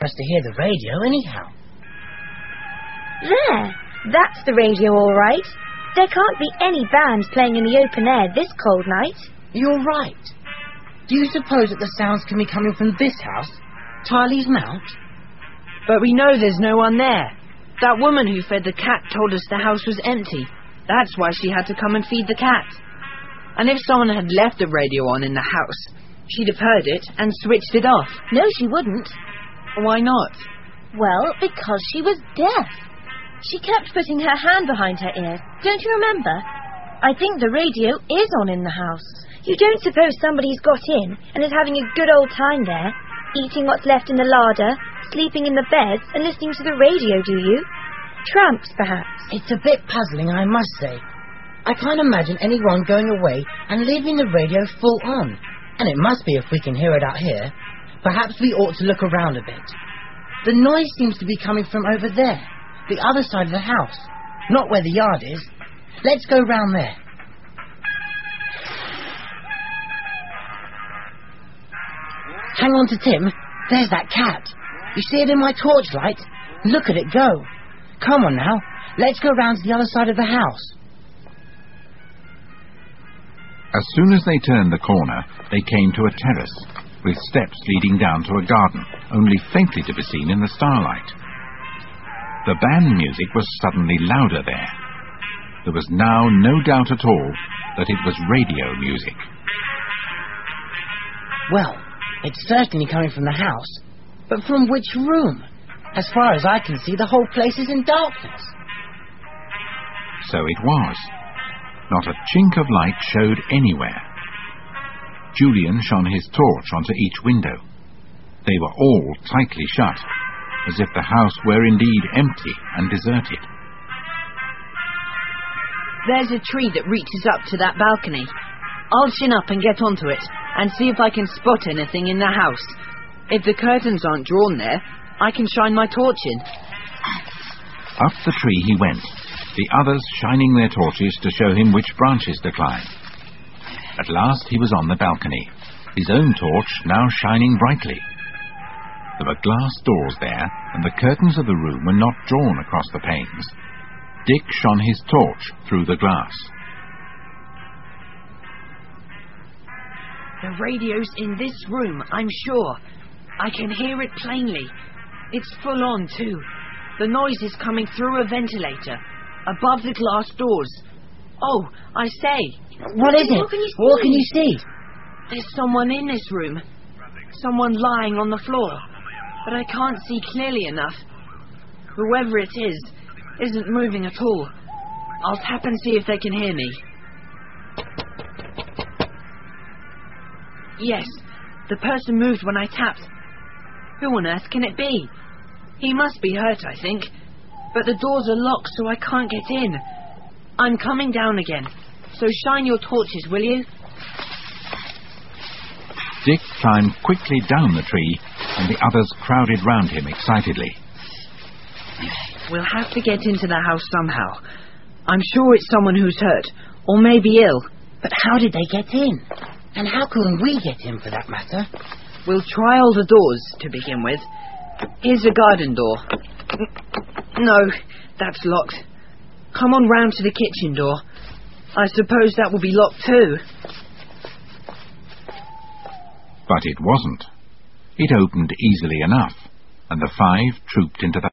supposed to hear the radio anyhow? There! That's the radio, all right. There can't be any bands playing in the open air this cold night. You're right. Do you suppose that the sounds can be coming from this house, Tylee's Mount? But we know there's no one there. That woman who fed the cat told us the house was empty. That's why she had to come and feed the cat. And if someone had left the radio on in the house, she'd have heard it and switched it off. No, she wouldn't. Why not? Well, because she was deaf. She kept putting her hand behind her ear. Don't you remember? I think the radio is on in the house. You don't suppose somebody's got in and is having a good old time there, eating what's left in the larder, sleeping in the beds and listening to the radio, do you? Tramps, perhaps. It's a bit puzzling, I must say. I can't imagine anyone going away and leaving the radio full on. And it must be if we can hear it out here. Perhaps we ought to look around a bit. The noise seems to be coming from over there, the other side of the house, not where the yard is. Let's go round there. Hang on to Tim. There's that cat. You see it in my torchlight? Look at it go. Come on now. Let's go round to the other side of the house. As soon as they turned the corner, they came to a terrace, with steps leading down to a garden, only faintly to be seen in the starlight. The band music was suddenly louder there. There was now no doubt at all that it was radio music. Well, it's certainly coming from the house, but from which room? As far as I can see, the whole place is in darkness. So it was. Not a chink of light showed anywhere. Julian shone his torch onto each window. They were all tightly shut, as if the house were indeed empty and deserted. There's a tree that reaches up to that balcony. I'll chin up and get onto it, and see if I can spot anything in the house. If the curtains aren't drawn there, I can shine my torch in. Up the tree he went, the others shining their torches to show him which branches to climb. At last he was on the balcony, his own torch now shining brightly. There were glass doors there, and the curtains of the room were not drawn across the panes. Dick shone his torch through the glass. The radio's in this room, I'm sure. I can hear it plainly. It's full on, too. The noise is coming through a ventilator, above the glass doors. Oh, I say. What is it? What can you see? There's someone in this room. Someone lying on the floor. But I can't see clearly enough. Whoever it is isn't moving at all. I'll tap and see if they can hear me. Yes, the person moved when I tapped. Who on earth can it be? He must be hurt, I think. But the doors are locked, so I can't get in. I'm coming down again, so shine your torches, will you? Dick climbed quickly down the tree, and the others crowded round him excitedly. We'll have to get into the house somehow. I'm sure it's someone who's hurt, or maybe ill. But how did they get in? And how can we get in, for that matter? We'll try all the doors, to begin with. Here's a garden door. No, that's locked. Come on round to the kitchen door. I suppose that will be locked too. But it wasn't. It opened easily enough, and the five trooped into the